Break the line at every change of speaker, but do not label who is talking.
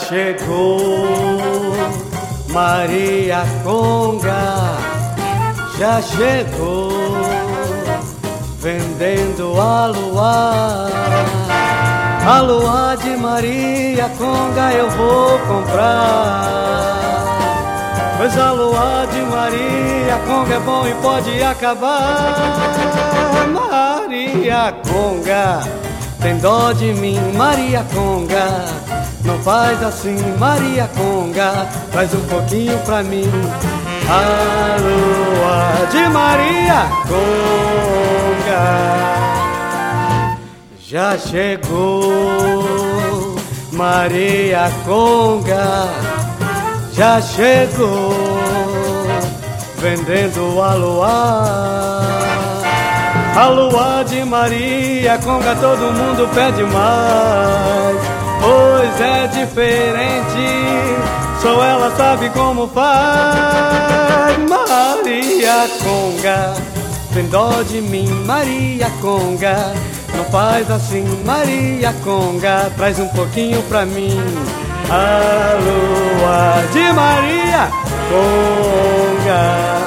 chegou Maria Conga, já chegou vendendo a lua de Maria Conga eu vou comprar, pois a lua de Maria Conga é bom e pode acabar. Maria Conga, tem dó de mim, Maria Conga, não faz assim, Maria Conga, traz um pouquinho pra mim. A lua de Maria Conga já chegou, Maria Conga já chegou, vendendo a lua de Maria Conga todo mundo pede mais, pois é diferente, só ela sabe como faz. Maria Conga, tem dó de mim, Maria Conga, não faz assim, Maria Conga, traz um pouquinho pra mim. A lua de Maria Conga.